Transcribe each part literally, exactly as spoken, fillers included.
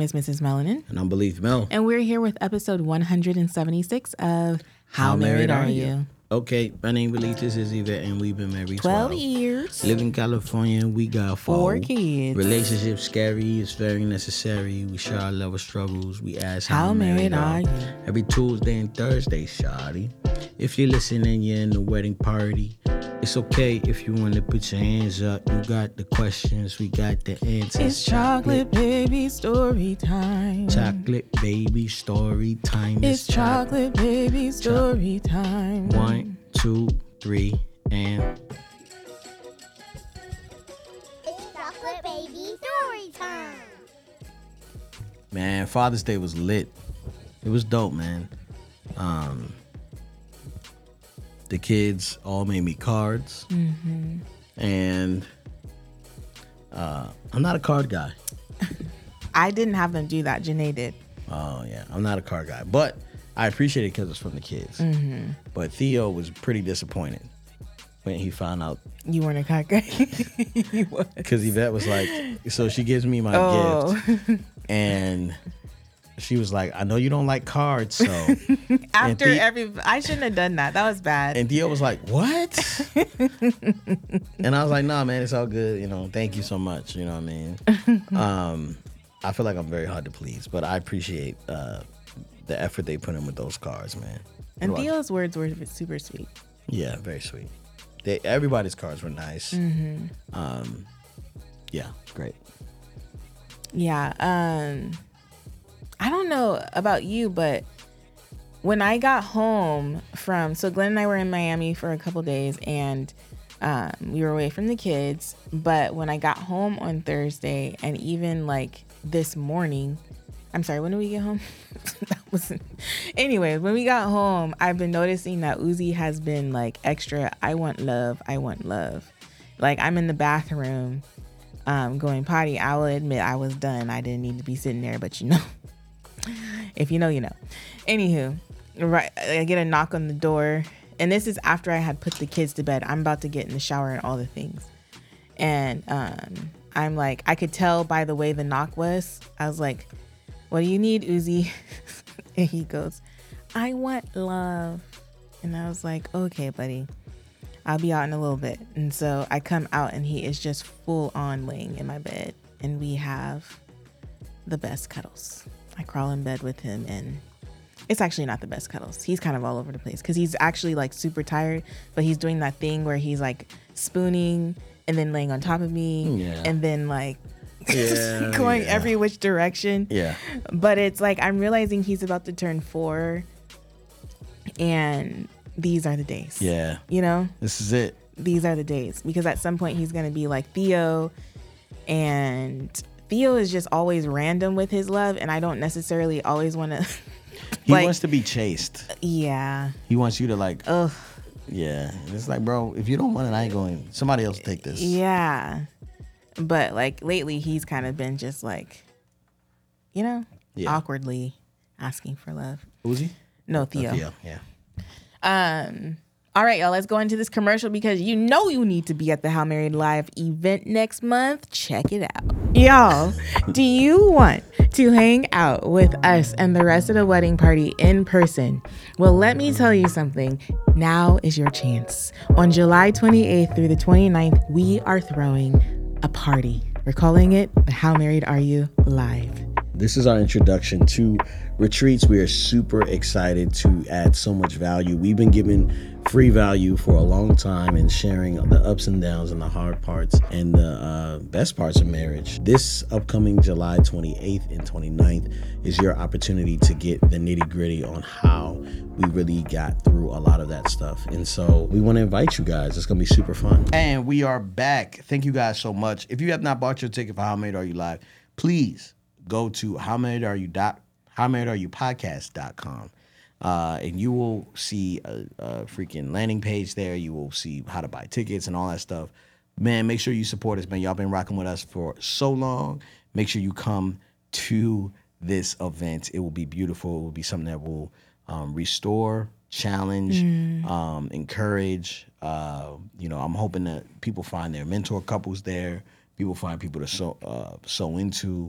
is Missus Melanin. And I'm Belief Mel. And we're here with episode one hundred seventy-six of How, How Married, Married Are You? you? Okay, my name Belief, this is Yvette, and we've been married twelve, twelve years. Live in California, we got four. Four kids. Relationship scary, it's very necessary. We share our love of struggles. We ask how, how married, married are you? Every Tuesday and Thursday, shawty. If you're listening, you're in the wedding party. It's okay if you want to put your hands up. You got the questions, we got the answers. It's chocolate, chocolate baby story time. Chocolate baby story time. It's chocolate, chocolate baby story Cho- time. One, two, three, and... It's chocolate baby story time. Man, Father's Day was lit. It was dope, man. Um... The kids all made me cards. Mm-hmm. And uh, I'm not a card guy. I didn't have them do that. Janae did. Oh, yeah. I'm not a card guy. But I appreciate it because it's from the kids. Mm-hmm. But Theo was pretty disappointed when he found out. You weren't a card guy? He was. Because Yvette was like, so she gives me my oh. gift. And... she was like, I know you don't like cards, so. After the- every, I shouldn't have done that. That was bad. And Theo was like, what? And I was like, nah, man, it's all good. You know, thank you so much. You know what I mean? um, I feel like I'm very hard to please, but I appreciate uh, the effort they put in with those cards, man. And Theo's words were super sweet. Yeah, very sweet. They, everybody's cards were nice. Mm-hmm. Um, yeah, great. Yeah. Um, I don't know about you, but when I got home from, so Glenn and I were in Miami for a couple days, and um, we were away from the kids. But when I got home on Thursday, and even like this morning, I'm sorry, when did we get home? That wasn't. Anyway, when we got home, I've been noticing that Uzi has been like extra. I want love. I want love. Like I'm in the bathroom, um, going potty. I will admit I was done. I didn't need to be sitting there, but you know. If you know, you know. Anywho, right, I get a knock on the door, and this is after I had put the kids to bed. I'm about to get in the shower and all the things, and um, I'm like, I could tell by the way the knock was. I was like, "What do you need, Uzi?" And he goes, "I want love," and I was like, "Okay, buddy, I'll be out in a little bit." And so I come out, and he is just full on laying in my bed, and we have the best cuddles. I crawl in bed with him, and it's actually not the best cuddles. He's kind of all over the place because he's actually like super tired, but he's doing that thing where he's like spooning and then laying on top of me yeah. and then like yeah, going yeah. every which direction. Yeah. But it's like I'm realizing he's about to turn four, and these are the days. Yeah. You know? This is it. These are the days because at some point he's going to be like Theo, and Theo is just always random with his love, and I don't necessarily always want to. He like, wants to be chased. Yeah. He wants you to like. Ugh. Yeah. It's like, bro, if you don't want it, I ain't going. Somebody else take this. Yeah. But like lately, he's kind of been just like, you know, yeah. awkwardly asking for love. Uzi? No, Theo. Oh, Theo. Yeah. Um. All right, y'all, let's go into this commercial because you know you need to be at the How Married Live event next month. Check it out. Y'all, do you want to hang out with us and the rest of the wedding party in person? Well, let me tell you something. Now is your chance. On July twenty-eighth through the twenty-ninth, we are throwing a party. We're calling it the How Married Are You Live. This is our introduction to retreats. We are super excited to add so much value. We've been giving free value for a long time and sharing the ups and downs and the hard parts and the uh, best parts of marriage. This upcoming July twenty-eighth and twenty-ninth is your opportunity to get the nitty gritty on how we really got through a lot of that stuff. And so we want to invite you guys. It's going to be super fun. And we are back. Thank you guys so much. If you have not bought your ticket for How Married Are You Live, please go to how married are you dot how married are you podcast dot com. Uh, and you will see a, a freaking landing page there. You will see how to buy tickets and all that stuff. Man, make sure you support us, man. Y'all been rocking with us for so long. Make sure you come to this event. It will be beautiful. It will be something that will um, restore, challenge, mm. um, encourage. Uh, you know, I'm hoping that people find their mentor couples there. People find people to sew, uh, sew into.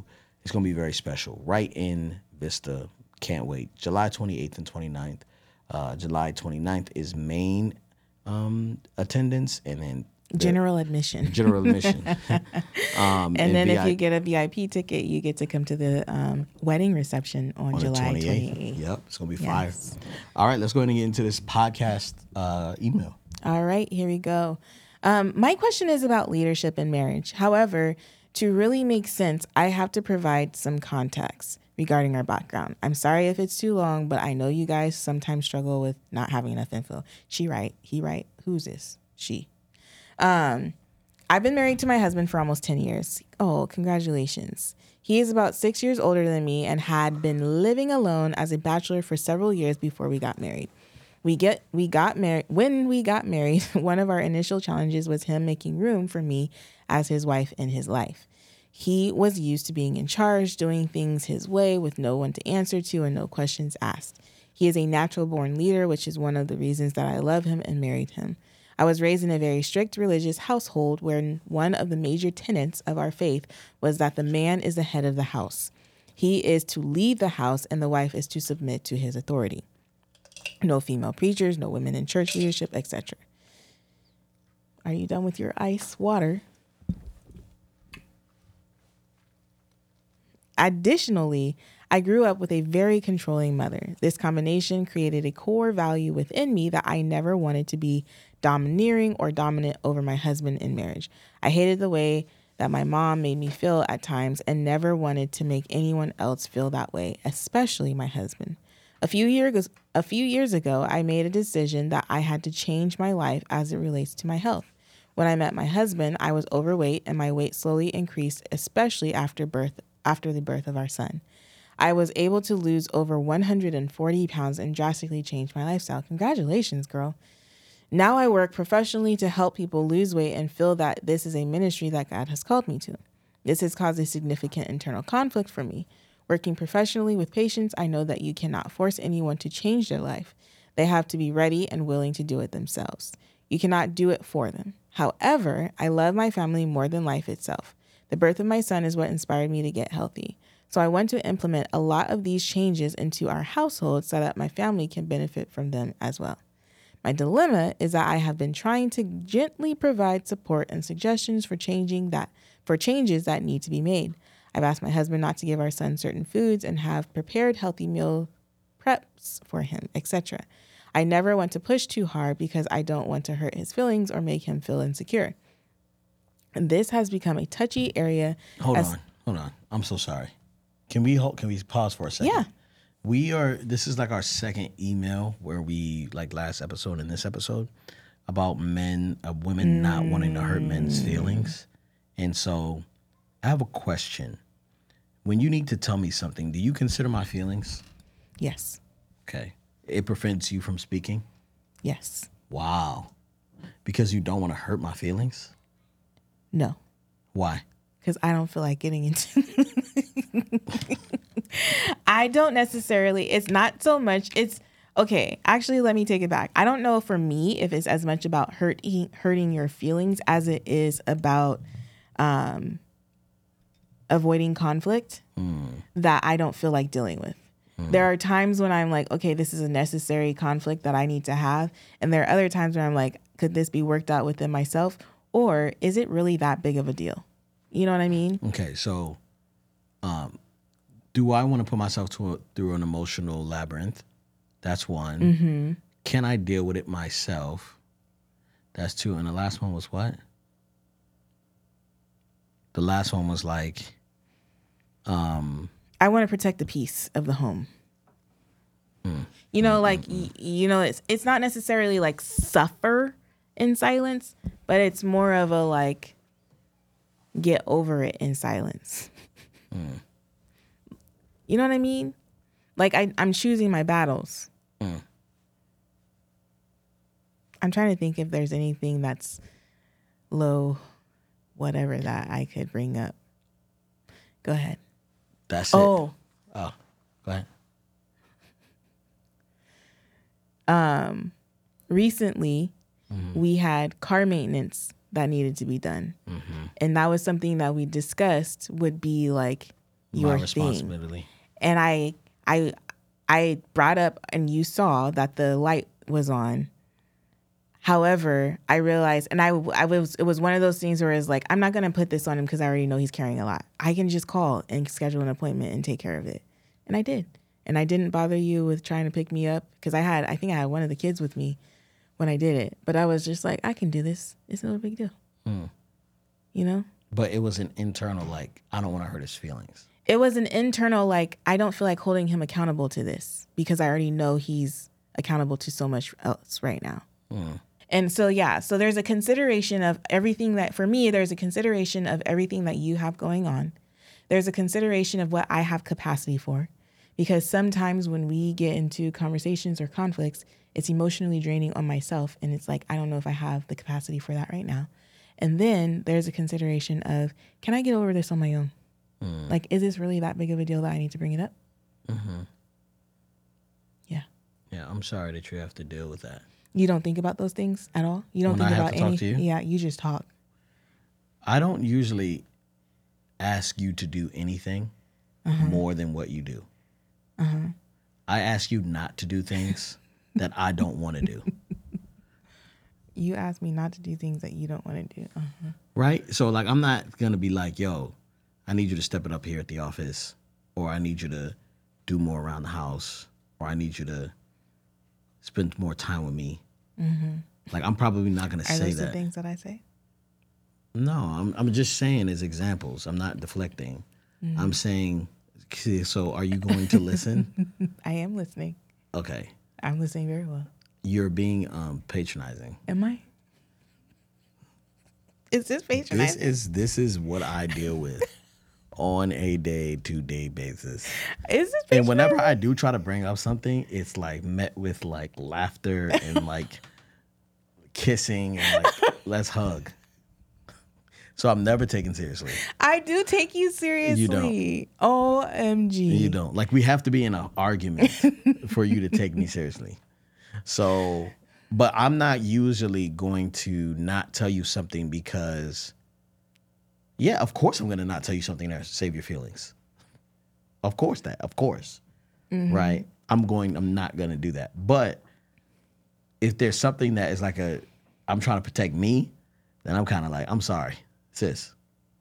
It's going to be very special. Right in Vista. Can't wait. July twenty-eighth and twenty-ninth. Uh, July twenty-ninth is main um, attendance, and then the general admission. General admission. um, and, and then V I- if you get a V I P ticket, you get to come to the um, wedding reception on, on July twenty-eighth. Yep, it's going to be yes. fire. All right, let's go ahead and get into this podcast uh, email. All right, here we go. Um, my question is about leadership in marriage. However, to really make sense, I have to provide some context regarding our background. I'm sorry if it's too long, but I know you guys sometimes struggle with not having enough info. She right, he right. Who's this? She. Um, I've been married to my husband for almost ten years. Oh, congratulations. He is about six years older than me and had been living alone as a bachelor for several years before we got married. We get we got married when we got married. One of our initial challenges was him making room for me as his wife in his life. He was used to being in charge, doing things his way with no one to answer to and no questions asked. He is a natural born leader, which is one of the reasons that I love him and married him. I was raised in a very strict religious household where one of the major tenets of our faith was that the man is the head of the house. He is to lead the house and the wife is to submit to his authority. No female preachers, no women in church leadership, et cetera. Are you done with your ice water? Additionally, I grew up with a very controlling mother. This combination created a core value within me that I never wanted to be domineering or dominant over my husband in marriage. I hated the way that my mom made me feel at times and never wanted to make anyone else feel that way, especially my husband. A few years a few years ago, I made a decision that I had to change my life as it relates to my health. When I met my husband, I was overweight and my weight slowly increased, especially after birth after the birth of our son. I was able to lose over one hundred forty pounds and drastically change my lifestyle. Congratulations, girl. Now I work professionally to help people lose weight and feel that this is a ministry that God has called me to. This has caused a significant internal conflict for me. Working professionally with patients, I know that you cannot force anyone to change their life. They have to be ready and willing to do it themselves. You cannot do it for them. However, I love my family more than life itself. The birth of my son is what inspired me to get healthy. So I want to implement a lot of these changes into our household so that my family can benefit from them as well. My dilemma is that I have been trying to gently provide support and suggestions for changing that for changes that need to be made. I've asked my husband not to give our son certain foods and have prepared healthy meal preps for him, et cetera. I never want to push too hard because I don't want to hurt his feelings or make him feel insecure. And this has become a touchy area. Hold as, on, hold on. I'm so sorry. Can we hold? Can we pause for a second? Yeah. We are. This is like our second email where we like last episode and this episode about men, uh, women mm. not wanting to hurt men's feelings, and so I have a question. When you need to tell me something, do you consider my feelings? Yes. Okay. It prevents you from speaking? Yes. Wow. Because you don't want to hurt my feelings? No. Why? Because I don't feel like getting into I don't necessarily, it's not so much, it's, okay, actually, let me take it back. I don't know for me if it's as much about hurting, hurting your feelings as it is about um, avoiding conflict mm. that I don't feel like dealing with. Mm. There are times when I'm like, okay, this is a necessary conflict that I need to have. And there are other times where I'm like, could this be worked out within myself? Or is it really that big of a deal? You know what I mean? Okay, so um, do I want to put myself to a, through an emotional labyrinth? That's one. Mm-hmm. Can I deal with it myself? That's two. And the last one was what? The last one was like... Um, I want to protect the peace of the home. Mm, you know, mm, like, mm, y- you know, it's it's not necessarily like suffer in silence, but it's more of a like get over it in silence. Mm. You know what I mean? Like I, I'm choosing my battles. Mm. I'm trying to think if there's anything that's low, whatever that I could bring up. Go ahead. That's oh. it. Oh, go ahead. Um, recently, mm-hmm. we had car maintenance that needed to be done. Mm-hmm. And that was something that we discussed would be like your My thing. responsibility. And I, I, I brought up, and you saw that the light was on. However, I realized, and I, I was, it was one of those things where it's like, I'm not going to put this on him because I already know he's carrying a lot. I can just call and schedule an appointment and take care of it. And I did. And I didn't bother you with trying to pick me up because I had, I think I had one of the kids with me when I did it. But I was just like, I can do this. It's no big deal. Mm. You know? But it was an internal, like, I don't want to hurt his feelings. It was an internal, like, I don't feel like holding him accountable to this because I already know he's accountable to so much else right now. Mm. And so, yeah, so there's a consideration of everything that, for me, there's a consideration of everything that you have going on. There's a consideration of what I have capacity for. Because sometimes when we get into conversations or conflicts, it's emotionally draining on myself. And it's like, I don't know if I have the capacity for that right now. And then there's a consideration of, can I get over this on my own? Mm. Like, is this really that big of a deal that I need to bring it up? Mm-hmm. Yeah. Yeah, I'm sorry that you have to deal with that. You don't think about those things at all? You don't when think I about have to any? Talk to you? Yeah, you just talk. I don't usually ask you to do anything uh-huh. more than what you do. Uh-huh. I ask you not to do things that I don't want to do. You ask me not to do things that you don't want to do. Uh-huh. Right? So, like, I'm not going to be like, yo, I need you to step it up here at the office, or I need you to do more around the house, or I need you to spend more time with me. Mm-hmm. Like, I'm probably not going to say that. Are those the things that I say? No, I'm I'm just saying as examples. I'm not deflecting. Mm-hmm. I'm saying, so are you going to listen? I am listening. Okay. I'm listening very well. You're being um, patronizing. Am I? Is this patronizing? This is this is what I deal with on a day-to-day basis. Is this patronizing? And whenever I do try to bring up something, it's like met with like laughter and like kissing and like let's hug. So I'm never taken seriously. I do take you seriously. You don't. O M G. You don't. Like, we have to be in an argument for you to take me seriously. So, but I'm not usually going to not tell you something because, yeah, of course I'm going to not tell you something to save your feelings. Of course that. Of course. Mm-hmm. Right? I'm going, I'm not going to do that. But if there's something that is like a, I'm trying to protect me, then I'm kind of like, I'm sorry. Sis,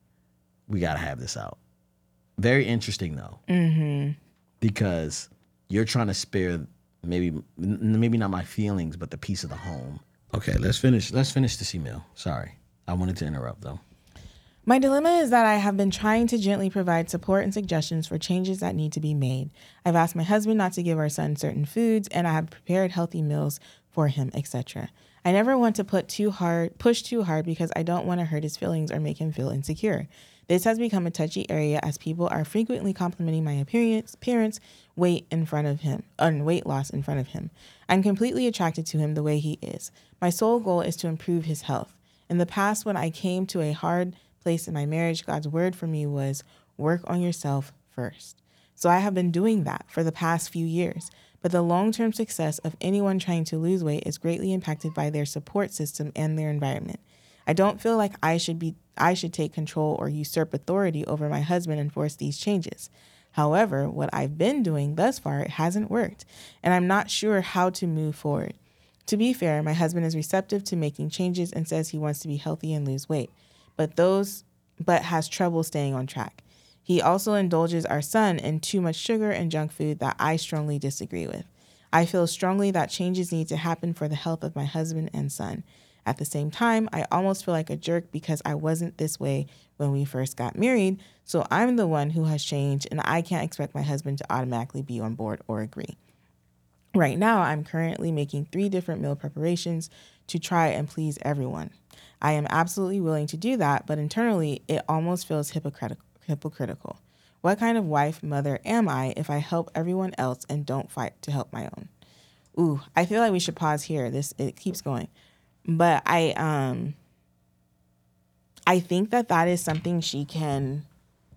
we got to have this out. Very interesting, though. Mm-hmm. Because you're trying to spare maybe maybe not my feelings, but the peace of the home. Okay, let's finish. Let's finish this email. Sorry. I wanted to interrupt, though. My dilemma is that I have been trying to gently provide support and suggestions for changes that need to be made. I've asked my husband not to give our son certain foods, and I have prepared healthy meals for him, et cetera. I never want to put too hard, push too hard because I don't want to hurt his feelings or make him feel insecure. This has become a touchy area as people are frequently complimenting my appearance, appearance, weight in front of him, and weight loss in front of him. I'm completely attracted to him the way he is. My sole goal is to improve his health. In the past, when I came to a hard place in my marriage, God's word for me was work on yourself first. So I have been doing that for the past few years. But the long-term success of anyone trying to lose weight is greatly impacted by their support system and their environment. I don't feel like I should be I should take control or usurp authority over my husband and force these changes. However, what I've been doing thus far, it hasn't worked, and I'm not sure how to move forward. To be fair, my husband is receptive to making changes and says he wants to be healthy and lose weight, but those but has trouble staying on track. He also indulges our son in too much sugar and junk food that I strongly disagree with. I feel strongly that changes need to happen for the health of my husband and son. At the same time, I almost feel like a jerk because I wasn't this way when we first got married, so I'm the one who has changed, and I can't expect my husband to automatically be on board or agree. Right now, I'm currently making three different meal preparations to try and please everyone. I am absolutely willing to do that, but internally, it almost feels hypocritical. hypocritical. What kind of wife, mother am I if I help everyone else and don't fight to help my own? Ooh, I feel like we should pause here. This it keeps going. But I um I think that that is something she can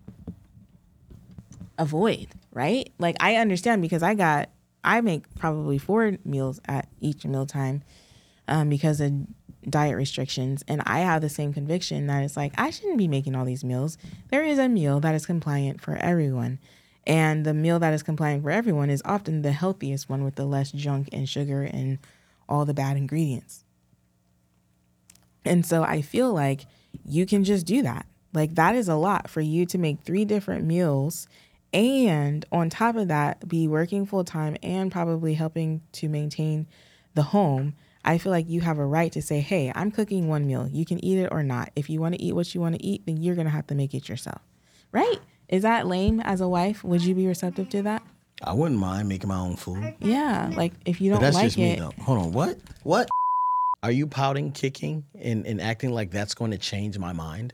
avoid, right? Like, I understand because I got I make probably four meals at each mealtime um, because of diet restrictions. And I have the same conviction that it's like, I shouldn't be making all these meals. There is a meal that is compliant for everyone. And the meal that is compliant for everyone is often the healthiest one with the less junk and sugar and all the bad ingredients. And so I feel like you can just do that. Like, that is a lot for you to make three different meals and on top of that, be working full time and probably helping to maintain the home. I feel like you have a right to say, hey, I'm cooking one meal. You can eat it or not. If you want to eat what you want to eat, then you're going to have to make it yourself. Right? Is that lame as a wife? Would you be receptive to that? I wouldn't mind making my own food. Yeah. Like, if you don't But that's like just it. me, though. Hold on. What? What? Are you pouting, kicking, and, and acting like that's going to change my mind?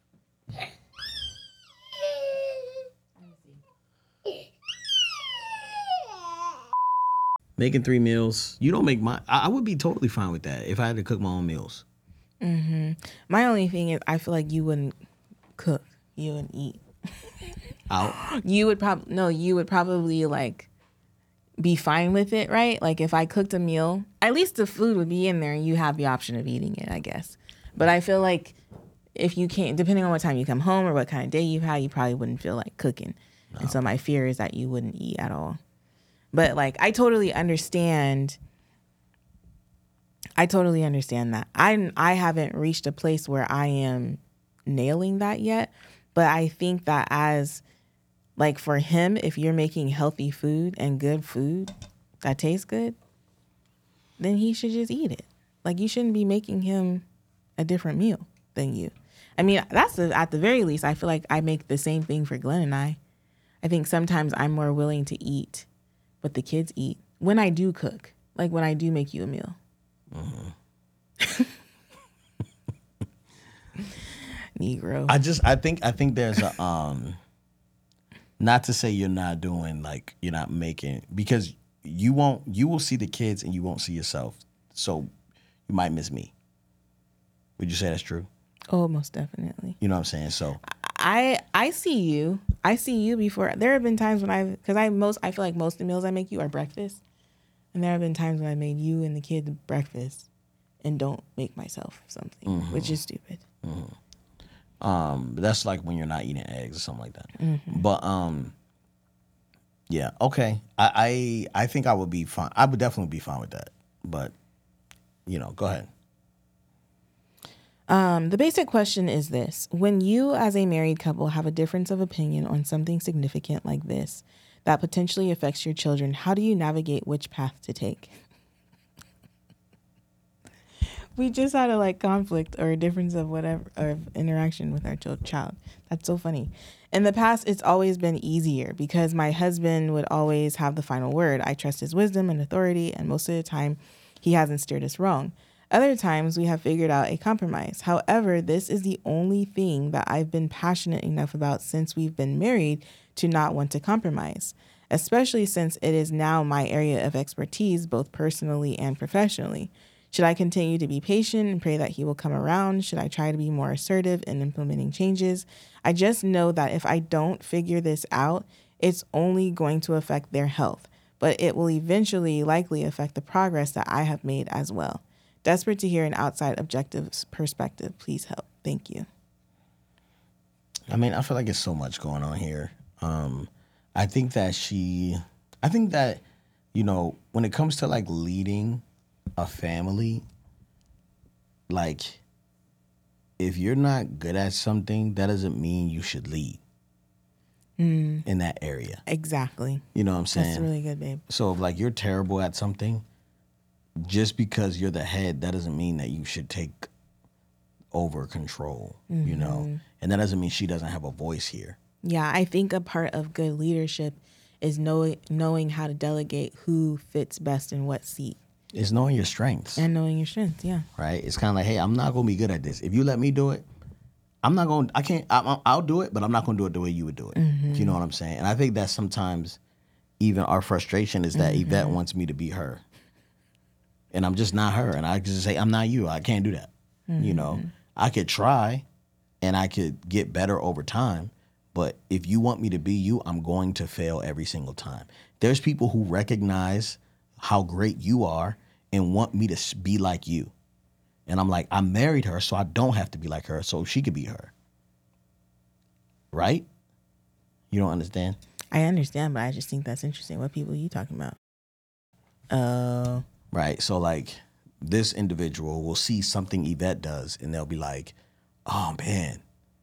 Making three meals. You don't make my... I, I would be totally fine with that if I had to cook my own meals. Mm-hmm. My only thing is I feel like you wouldn't cook. You wouldn't eat. Out? You would probably... No, you would probably, like, be fine with it, right? Like, if I cooked a meal, at least the food would be in there and you have the option of eating it, I guess. But I feel like if you can't... Depending on what time you come home or what kind of day you've had, you probably wouldn't feel like cooking. No. And so my fear is that you wouldn't eat at all. But, like, I totally understand. I totally understand that. I, I haven't reached a place where I am nailing that yet. But I think that as, like, for him, if you're making healthy food and good food that tastes good, then he should just eat it. Like, you shouldn't be making him a different meal than you. I mean, that's the, at the very least, I feel like I make the same thing for Glenn and I. I think sometimes I'm more willing to eat what the kids eat when I do cook, like when I do make you a meal. Mm-hmm. Negro. I just, I think, I think there's a, um, not to say you're not doing, like, you're not making, because you won't, you will see the kids and you won't see yourself. So you might miss me. Would you say that's true? Oh, most definitely. You know what I'm saying? So I I see you. I see you before. There have been times when I've, because I most, I feel like most of the meals I make you are breakfast. And there have been times when I made you and the kids breakfast and don't make myself something, mm-hmm. which is stupid. Mm-hmm. Um, that's like when you're not eating eggs or something like that. Mm-hmm. But um, yeah, okay. I, I I think I would be fine. I would definitely be fine with that. But, you know, go ahead. Um, the basic question is this. When you as a married couple have a difference of opinion on something significant like this that potentially affects your children, how do you navigate which path to take? We just had a like conflict or a difference of whatever, or interaction with our child. That's so funny. In the past, it's always been easier because my husband would always have the final word. I trust his wisdom and authority, and most of the time he hasn't steered us wrong. Other times we have figured out a compromise. However, this is the only thing that I've been passionate enough about since we've been married to not want to compromise, especially since it is now my area of expertise, both personally and professionally. Should I continue to be patient and pray that he will come around? Should I try to be more assertive in implementing changes? I just know that if I don't figure this out, it's only going to affect their health, but it will eventually likely affect the progress that I have made as well. Desperate to hear an outside objective perspective. Please help. Thank you. I mean, I feel like there's so much going on here. Um, I think that she, I think that, you know, when it comes to like leading a family, like if you're not good at something, that doesn't mean you should lead mm. in that area. Exactly. You know what I'm saying? That's really good, babe. So if like you're terrible at something, just because you're the head, that doesn't mean that you should take over control, mm-hmm. you know? And that doesn't mean she doesn't have a voice here. Yeah, I think a part of good leadership is know, knowing how to delegate who fits best in what seat. It's knowing your strengths. And knowing your strengths, yeah. Right? It's kind of like, hey, I'm not going to be good at this. If you let me do it, I'm not going to, I can't, I, I'll do it, but I'm not going to do it the way you would do it. Mm-hmm. You know what I'm saying? And I think that sometimes even our frustration is that mm-hmm. Yvette wants me to be her. And I'm just not her. And I just say, I'm not you. I can't do that. Mm-hmm. You know, I could try and I could get better over time. But if you want me to be you, I'm going to fail every single time. There's people who recognize how great you are and want me to be like you. And I'm like, I married her, so I don't have to be like her, so she could be her. Right? You don't understand? I understand, but I just think that's interesting. What people are you talking about? Oh. Right. So like this individual will see something Yvette does and they'll be like, oh man,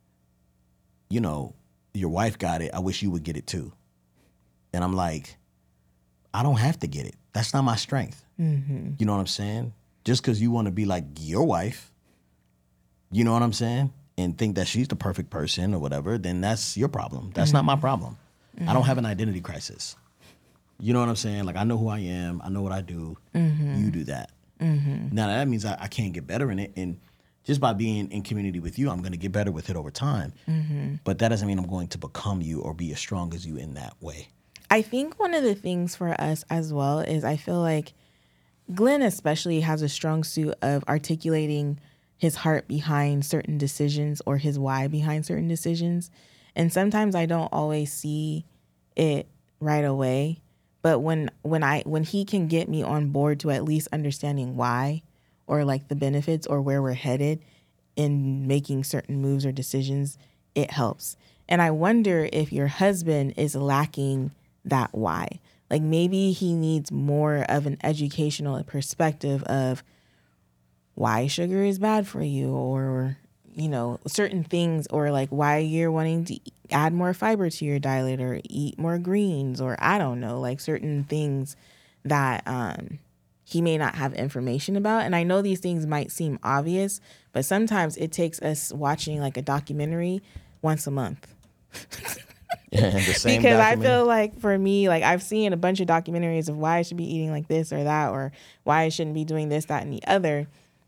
you know, your wife got it. I wish you would get it too. And I'm like, I don't have to get it. That's not my strength. Mm-hmm. You know what I'm saying? Just because you want to be like your wife, you know what I'm saying? And think that she's the perfect person or whatever, then that's your problem. That's mm-hmm. not my problem. Mm-hmm. I don't have an identity crisis. You know what I'm saying? Like, I know who I am. I know what I do. Mm-hmm. You do that. Mm-hmm. Now, that means I, I can't get better in it. And just by being in community with you, I'm going to get better with it over time. Mm-hmm. But that doesn't mean I'm going to become you or be as strong as you in that way. I think one of the things for us as well is I feel like Glenn especially has a strong suit of articulating his heart behind certain decisions or his why behind certain decisions. And sometimes I don't always see it right away. But when when I when he can get me on board to at least understanding why or like the benefits or where we're headed in making certain moves or decisions, it helps. And I wonder if your husband is lacking that why. Like maybe he needs more of an educational perspective of why sugar is bad for you, or, you know, certain things, or like why you're wanting to add more fiber to your diet or eat more greens, or I don't know, like certain things that um, he may not have information about. And I know these things might seem obvious, but sometimes it takes us watching like a documentary once a month. Yeah, the same because documentary. I feel like for me, like I've seen a bunch of documentaries of why I should be eating like this or that, or why I shouldn't be doing this, that, and the other.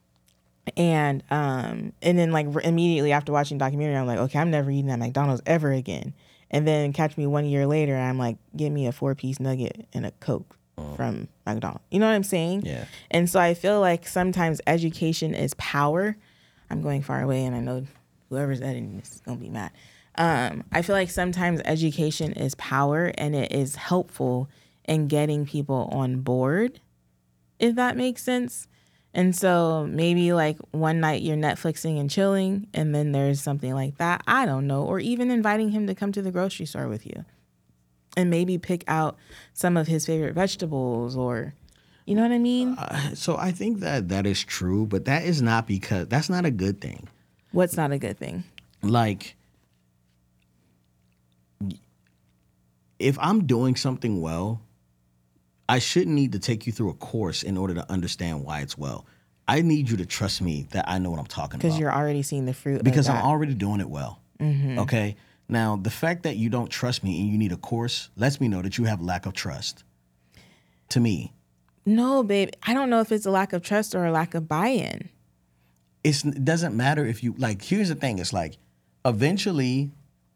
And um, and then like immediately after watching the documentary, I'm like, okay, I'm never eating at McDonald's ever again. And then catch me one year later, I'm like, get me a four piece nugget and a Coke oh. from McDonald's. You know what I'm saying? Yeah. And so I feel like sometimes education is power. I'm going far away, and I know whoever's editing this is gonna be mad. Um, I feel like sometimes education is power, and it is helpful in getting people on board, if that makes sense. And so maybe like one night you're Netflixing and chilling, and then there's something like that. I don't know. Or even inviting him to come to the grocery store with you and maybe pick out some of his favorite vegetables, or, you know what I mean? Uh, so I think that that is true, but that is not because that's not a good thing. What's not a good thing? Like, if I'm doing something well, I shouldn't need to take you through a course in order to understand why it's well. I need you to trust me that I know what I'm talking about. Because you're already seeing the fruit. Because of I'm that. already doing it well. Mm-hmm. Okay? Now, the fact that you don't trust me and you need a course lets me know that you have lack of trust. To me. No, babe. I don't know if it's a lack of trust or a lack of buy-in. It's, it doesn't matter if you, like, here's the thing. It's like, eventually,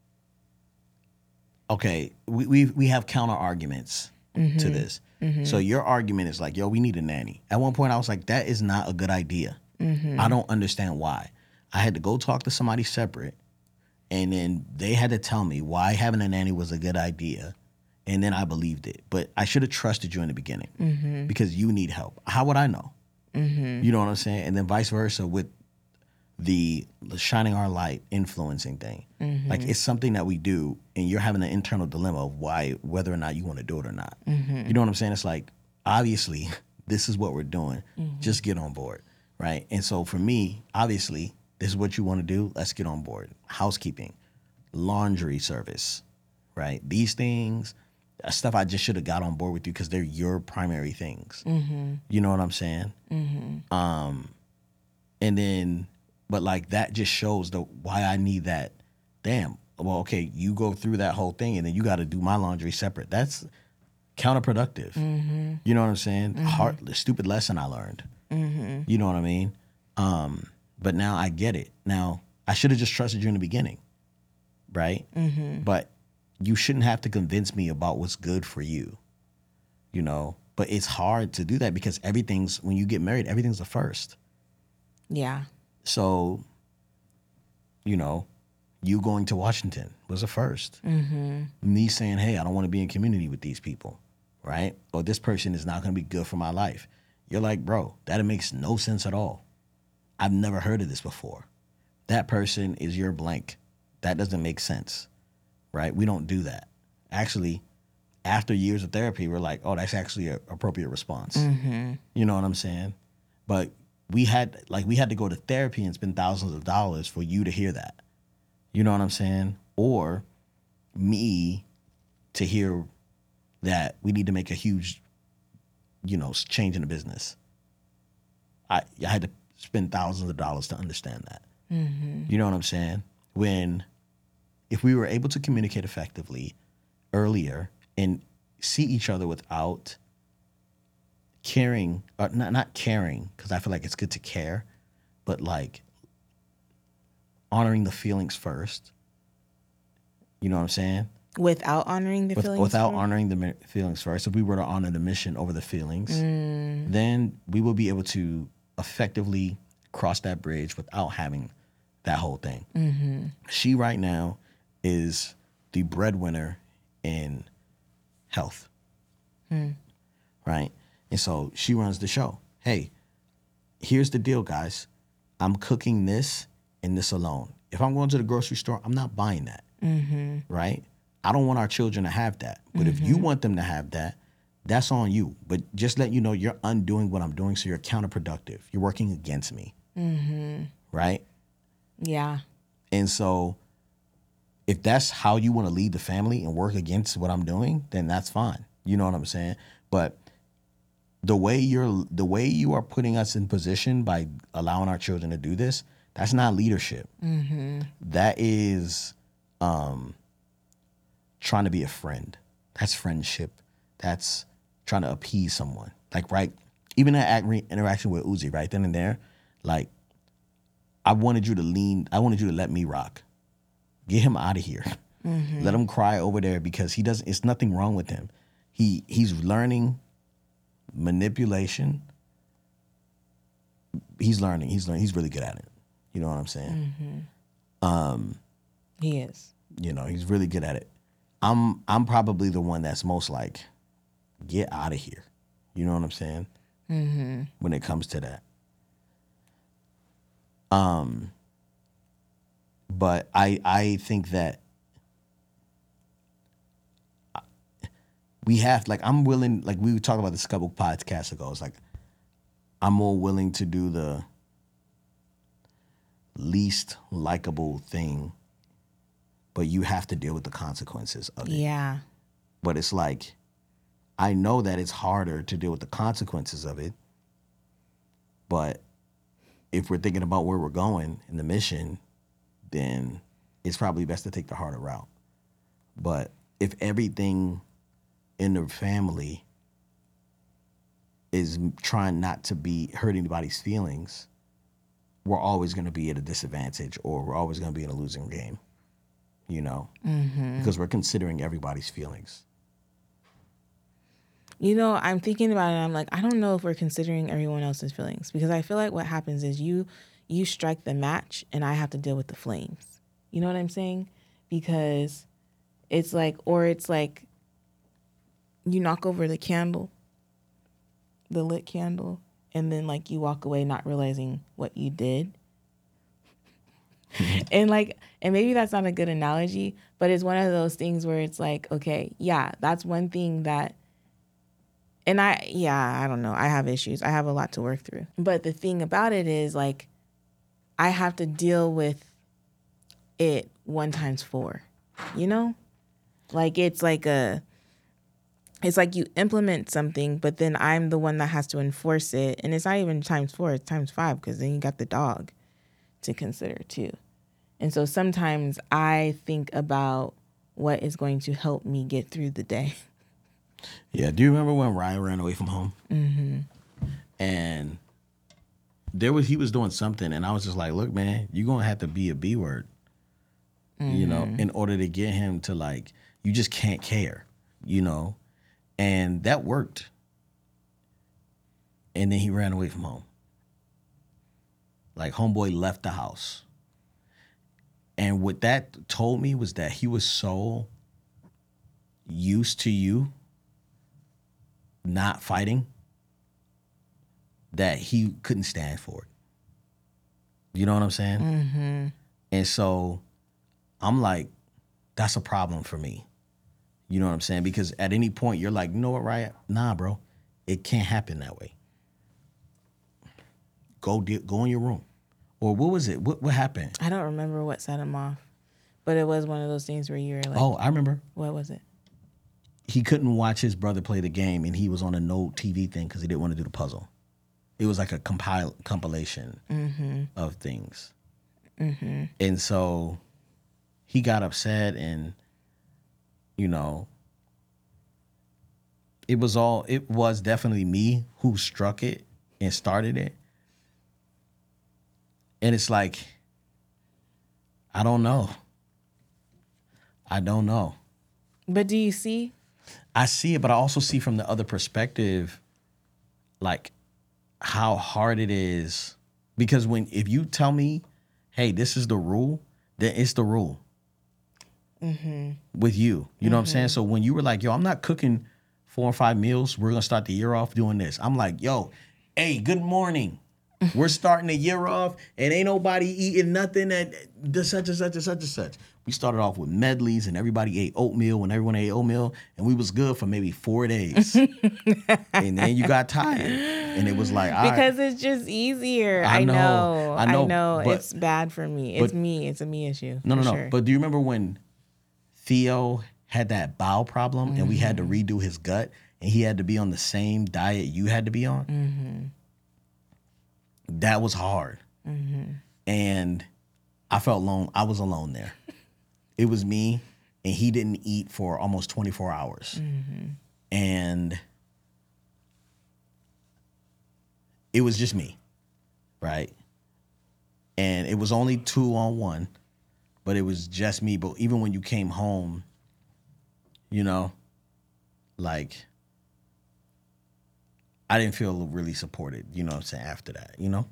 okay, we we, we have counter arguments mm-hmm. to this. Mm-hmm. So your argument is like, yo, we need a nanny. At one point, I was like, that is not a good idea. Mm-hmm. I don't understand why. I had to go talk to somebody separate, and then they had to tell me why having a nanny was a good idea, and then I believed it. But I should have trusted you in the beginning mm-hmm. because you need help. How would I know? Mm-hmm. You know what I'm saying? And then vice versa with the shining our light influencing thing. Mm-hmm. Like, it's something that we do, and you're having an internal dilemma of why, whether or not you want to do it or not. Mm-hmm. You know what I'm saying? It's like, obviously, this is what we're doing. Mm-hmm. Just get on board, right? And so for me, obviously, this is what you want to do. Let's get on board. Housekeeping, laundry service, right? These things, stuff I just should have got on board with you because they're your primary things. Mm-hmm. You know what I'm saying? Mm-hmm. Um, and then... But, like, that just shows the why I need that. Damn. Well, okay, you go through that whole thing, and then you got to do my laundry separate. That's counterproductive. Mm-hmm. You know what I'm saying? Mm-hmm. Hard, the stupid lesson I learned. Mm-hmm. You know what I mean? Um, but now I get it. Now, I should have just trusted you in the beginning, right? Mm-hmm. But you shouldn't have to convince me about what's good for you, you know? But it's hard to do that because everything's, when you get married, everything's a first. Yeah. So, you know, you going to Washington was a first. Mm-hmm. Me saying, hey, I don't want to be in community with these people, right? Or this person is not going to be good for my life. You're like, bro, that makes no sense at all. I've never heard of this before. That person is your blank. That doesn't make sense, right? We don't do that. Actually, after years of therapy, we're like, oh, that's actually an appropriate response. Mm-hmm. You know what I'm saying? But we had like we had to go to therapy and spend thousands of dollars for you to hear that. You know what I'm saying? Or me to hear that we need to make a huge, you know, change in the business. I I had to spend thousands of dollars to understand that. Mm-hmm. You know what I'm saying? When if we were able to communicate effectively earlier and see each other without caring, or not not caring, because I feel like it's good to care, but like honoring the feelings first. You know what I'm saying? Without honoring the With, feelings. without first? honoring the mi- feelings first, if we were to honor the mission over the feelings, Mm. then we will be able to effectively cross that bridge without having that whole thing. Mm-hmm. She right now is the breadwinner in health, Mm. right? And so she runs the show. Hey, here's the deal, guys. I'm cooking this and this alone. If I'm going to the grocery store, I'm not buying that, Mm-hmm. right? I don't want our children to have that. But if you want them to have that, that's on you. But just let you know you're undoing what I'm doing, so you're counterproductive. You're working against me, Mm-hmm. right? Yeah. And so if that's how you want to lead the family and work against what I'm doing, then that's fine. You know what I'm saying? But the way you're the way you are putting us in position by allowing our children to do this, that's not leadership. Mm-hmm. That is um, trying to be a friend. That's friendship. That's trying to appease someone. Like, right, even that act- re- interaction with Uzi, right then and there, like, I wanted you to lean, I wanted you to let me rock. Get him out of here. Mm-hmm. Let him cry over there because he doesn't, it's nothing wrong with him. He He's learning manipulation. He's learning, he's learning, he's really good at it. You know what I'm saying? Mm-hmm. Um, He is. You know, he's really good at it. I'm I'm probably the one that's most like, get out of here. You know what I'm saying? Mm-hmm. When it comes to that. Um, but I I think that we have, like, I'm willing, like we were talking about this a couple podcasts ago. It's like I'm more willing to do the least likable thing, but you have to deal with the consequences of it. Yeah. But it's like, I know that it's harder to deal with the consequences of it, but if we're thinking about where we're going in the mission, then it's probably best to take the harder route. But if everything in the family is trying not to be hurt anybody's feelings, we're always going to be at a disadvantage, or we're always going to be in a losing game, you know, Mm-hmm. because we're considering everybody's feelings. You know, I'm thinking about it. I'm like, I don't know if we're considering everyone else's feelings, because I feel like what happens is you you strike the match and I have to deal with the flames. You know what I'm saying? Because it's like, or it's like you knock over the candle, the lit candle, and then like you walk away not realizing what you did. And like, and maybe that's not a good analogy, but it's one of those things where it's like, okay, yeah, that's one thing that, and I, yeah, I don't know. I have issues. I have a lot to work through. But the thing about it is, like, I have to deal with it one times four, you know? Like, it's like a, it's like you implement something, but then I'm the one that has to enforce it. And it's not even times four, it's times five, because then you got the dog to consider too. And so sometimes I think about what is going to help me get through the day. Yeah. Do you remember when Ryan ran away from home? Mm-hmm. And there was he was doing something, and I was just like, "Look, man, you're gonna have to be a B word, Mm-hmm. you know, in order to get him to, like, you just can't care, you know." And that worked. And then he ran away from home. Like, homeboy left the house. And what that told me was that he was so used to you not fighting that he couldn't stand for it. You know what I'm saying? Mm-hmm. And so I'm like, that's a problem for me. You know what I'm saying? Because at any point you're like, you know what, Riot? Nah, bro, it can't happen that way. Go de- go in your room. Or what was it? What what happened? I don't remember what set him off, but it was one of those things where you were like, Oh, I remember. What was it? He couldn't watch his brother play the game, and he was on a no T V thing because he didn't want to do the puzzle. It was like a compile compilation Mm-hmm. of things. Mm-hmm. And so he got upset, and, you know, it was all, it was definitely me who struck it and started it. And it's like, I don't know. I don't know. But do you see? I see it, but I also see from the other perspective, like, how hard it is. Because when, if you tell me, hey, this is the rule, then it's the rule. Mm-hmm. With you. You know Mm-hmm. what I'm saying? So when you were like, yo, I'm not cooking four or five meals, we're going to start the year off doing this. I'm like, yo, hey, good morning. We're starting the year off and ain't nobody eating nothing at the such and such and such and such. We started off with medleys and everybody ate oatmeal when everyone ate oatmeal, and we was good for maybe four days. And then you got tired. And it was like, all Because right. it's just easier. I I know, know. I I know, know. but- It's bad for me. It's but- me. It's a me issue. No, no, for no. Sure. But do you remember when Theo had that bowel problem and we had to redo his gut and he had to be on the same diet you had to be on? Mm-hmm. That was hard. Mm-hmm. And I felt alone. I was alone there. It was me, and he didn't eat for almost twenty-four hours. Mm-hmm. And it was just me, right? And it was only two on one, but it was just me. But even when you came home, you know, like, I didn't feel really supported, you know what I'm saying, after that, you know?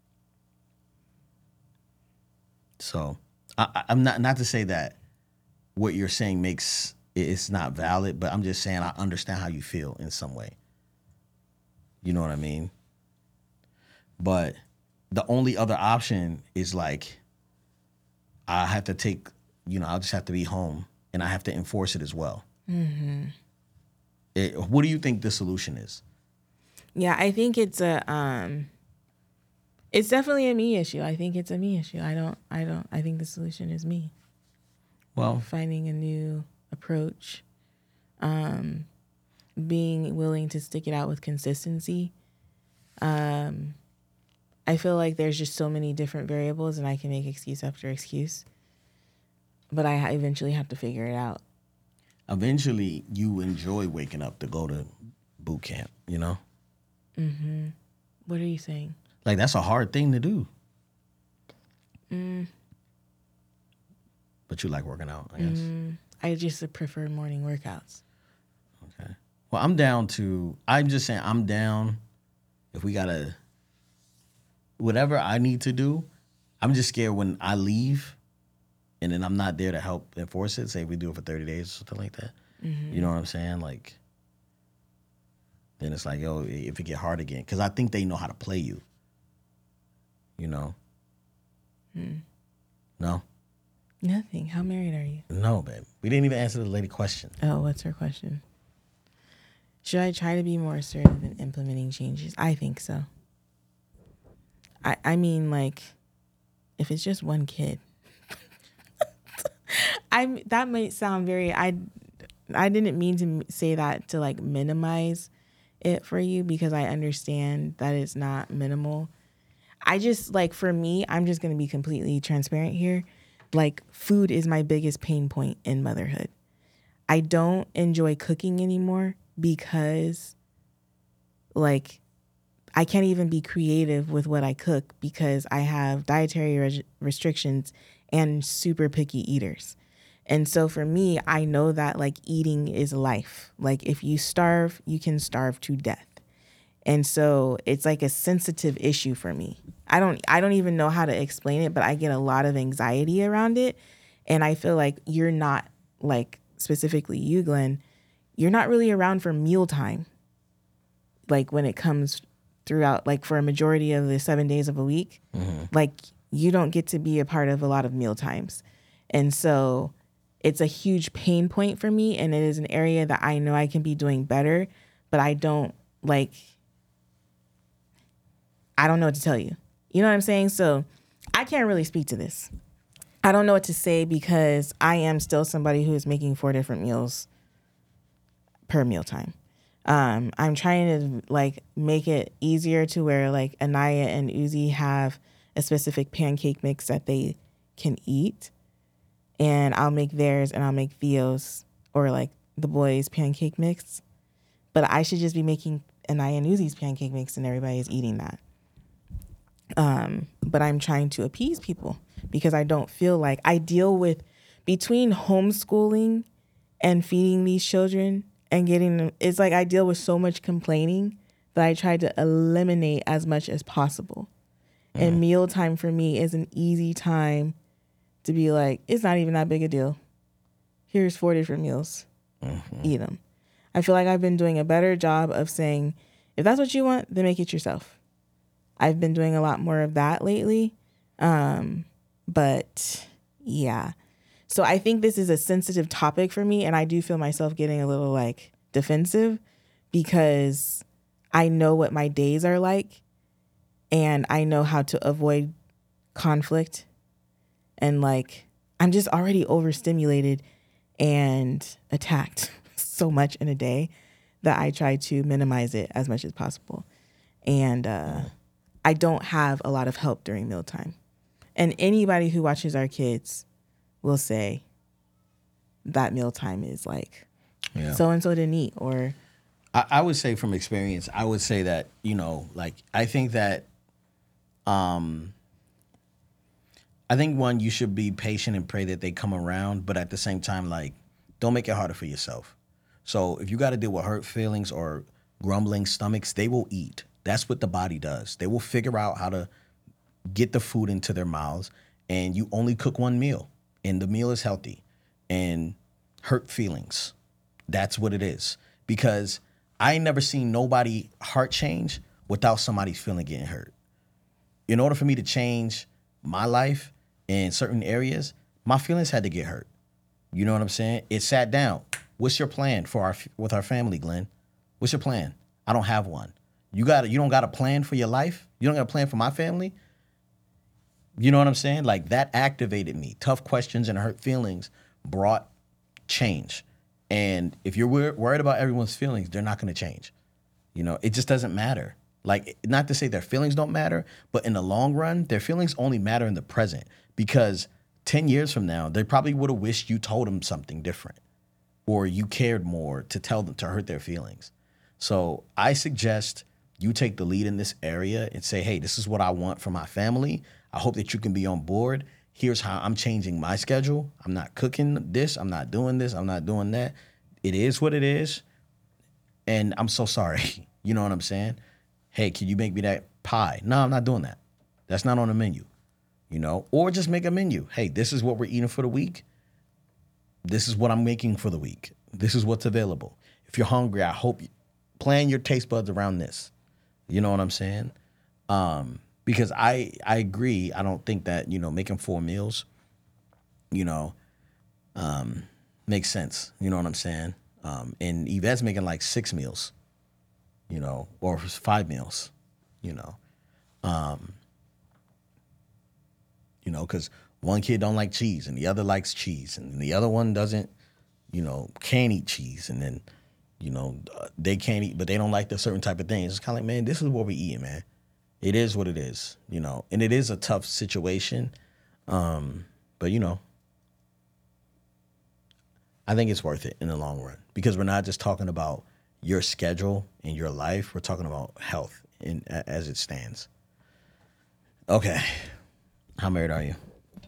So I, I- I'm not, not to say that what you're saying makes, it's not valid, but I'm just saying I understand how you feel in some way. You know what I mean? But the only other option is like, I have to take, you know, I'll just have to be home and I have to enforce it as well. Mm-hmm. It, what do you think the solution is? Yeah, I think it's a um it's definitely a me issue. I think it's a me issue. I don't I don't I think the solution is me. Well, Finding a new approach. Um being willing to stick it out with consistency. Um I feel like there's just so many different variables and I can make excuse after excuse. But I eventually have to figure it out. eventually you enjoy waking up to go to boot camp, you know? Mm-hmm. What are you saying? Like, that's a hard thing to do. Mm, But you like working out, I guess. mm, I just prefer morning workouts. Okay. Well, I'm down to, I'm just saying I'm down if we got to, whatever I need to do. I'm just scared when I leave and then I'm not there to help enforce it. Say we do it for thirty days or something like that. Mm-hmm. You know what I'm saying? Like, then it's like, yo, if it get hard again. Because I think they know how to play you. You know? Mm. No? Nothing. How married are you? No, babe. We didn't even answer the lady question. Oh, what's her question? Should I try to be more assertive in implementing changes? I think so. I I mean, like, if it's just one kid, I that might sound very. I I didn't mean to say that to like minimize it for you because I understand that it's not minimal. I just like for me, I'm just gonna be completely transparent here. Like, food is my biggest pain point in motherhood. I don't enjoy cooking anymore because, like, I can't even be creative with what I cook because I have dietary reg- restrictions and super picky eaters. And so for me, I know that, like, eating is life. Like, if you starve, you can starve to death. And so it's like a sensitive issue for me. I don't I don't even know how to explain it, but I get a lot of anxiety around it. And I feel like you're not, like, specifically you, Glenn, you're not really around for mealtime. Like, when it comes throughout, like, for a majority of the seven days of a week, Mm-hmm. like, you don't get to be a part of a lot of meal times. And so it's a huge pain point for me, and it is an area that I know I can be doing better, but I don't like, I don't know what to tell you. You know what I'm saying? So I can't really speak to this. I don't know what to say because I am still somebody who is making four different meals per mealtime. Um, I'm trying to like make it easier to where like Anaya and Uzi have a specific pancake mix that they can eat. And I'll make theirs and I'll make Theo's or like the boys' pancake mix. But I should just be making Anaya and Uzi's pancake mix and everybody's eating that. Um, but I'm trying to appease people because I don't feel like I deal with between homeschooling and feeding these children and getting them. It's like I deal with so much complaining that I try to eliminate as much as possible. Mm. And mealtime for me is an easy time to be like, it's not even that big a deal. Here's four different meals. Mm-hmm. Eat them. I feel like I've been doing a better job of saying, if that's what you want, then make it yourself. I've been doing a lot more of that lately. Um, but yeah. So I think this is a sensitive topic for me. And I do feel myself getting a little like defensive because I know what my days are like and I know how to avoid conflict. And like, I'm just already overstimulated and attacked so much in a day that I try to minimize it as much as possible. And uh, I don't have a lot of help during mealtime. And anybody who watches our kids will say that mealtime is like, yeah. So-and-so didn't eat or... I, I would say from experience, I would say that, you know, like, I think that, um, I think one, you should be patient and pray that they come around, but at the same time, like, don't make it harder for yourself. So if you got to deal with hurt feelings or grumbling stomachs, they will eat. That's what the body does. They will figure out how to get the food into their mouths, and you only cook one meal, and the meal is healthy. And hurt feelings, that's what it is. Because I ain't never seen nobody heart change without somebody's feeling getting hurt. In order for me to change my life in certain areas, my feelings had to get hurt. You know what I'm saying? It sat down. What's your plan for our with our family, Glenn? What's your plan? I don't have one. You got you don't got a plan for your life? You don't got a plan for my family? You know what I'm saying? Like, that activated me. Tough questions and hurt feelings brought change. And if you're wor- worried about everyone's feelings, they're not going to change. You know, it just doesn't matter. Like, not to say their feelings don't matter, but in the long run, their feelings only matter in the present. Because ten years from now, they probably would have wished you told them something different or you cared more to tell them, to hurt their feelings. So I suggest you take the lead in this area and say, hey, this is what I want for my family. I hope that you can be on board. Here's how I'm changing my schedule. I'm not cooking this. I'm not doing this. I'm not doing that. It is what it is. And I'm so sorry. You know what I'm saying? Hey, can you make me that pie? No, I'm not doing that. That's not on the menu. You know, or just make a menu. Hey, this is what we're eating for the week. This is what I'm making for the week. This is what's available. If you're hungry, I hope you plan your taste buds around this. You know what I'm saying? Um, because I I agree. I don't think that, you know, making four meals, you know, um, makes sense. You know what I'm saying? Um, and Yvette's making like six meals, you know, or five meals, you know. Um, you know, because one kid don't like cheese and the other likes cheese and the other one doesn't, you know, can't eat cheese. And then, you know, they can't eat, but they don't like the certain type of things. It's kind of like, man, this is what we're eating, man. It is what it is, you know, and it is a tough situation. Um, but, you know, I think it's worth it in the long run because we're not just talking about your schedule and your life. We're talking about health in, as it stands. Okay. How married are you?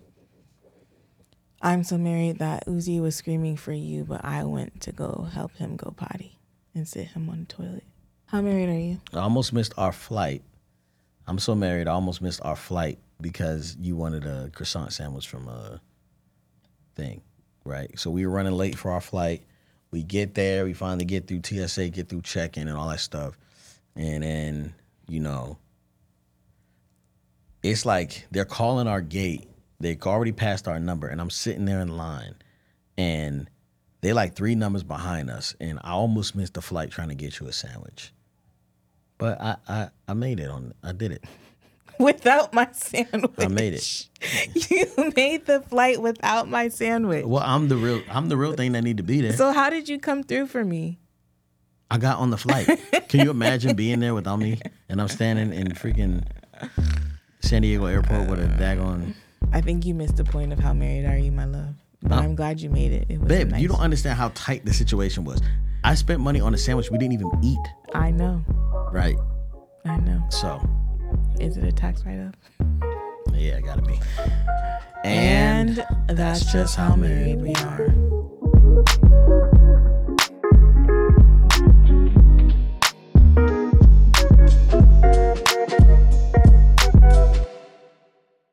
I'm so married that Uzi was screaming for you, but I went to go help him go potty and sit him on the toilet. How married are you? I almost missed our flight. I'm so married, I almost missed our flight because you wanted a croissant sandwich from a thing, right? So we were running late for our flight. We get there, we finally get through T S A, get through check-in and all that stuff. And then, you know, it's like they're calling our gate. They already passed our number, and I'm sitting there in line, and they like three numbers behind us, and I almost missed the flight trying to get you a sandwich. But I, I, I made it on. I did it without my sandwich. I made it. You made the flight without my sandwich. Well, I'm the real. I'm the real thing that need to be there. So how did you come through for me? I got on the flight. Can you imagine being there without me? And I'm standing in freaking San Diego airport with a daggone. I think you missed the point of how married are you, my love. But Uh, I'm glad you made it. It was Babe, nice. you don't understand how tight the situation was. I spent money on a sandwich we didn't even eat. I know. Right. I know. So. Is it a tax write-off? Yeah, gotta be. And, and that's, that's just how married we are.